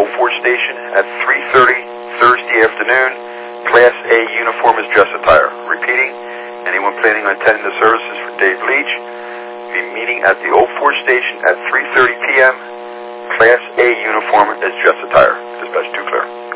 Old Fort Station at 3:30 Thursday afternoon. Class A uniform is dress attire. Repeating, anyone planning on attending the services for Dave Leach, be meeting at the Old Fort Station at 3:30 p.m. Class A uniform is dress attire. Dispatch 2 clear.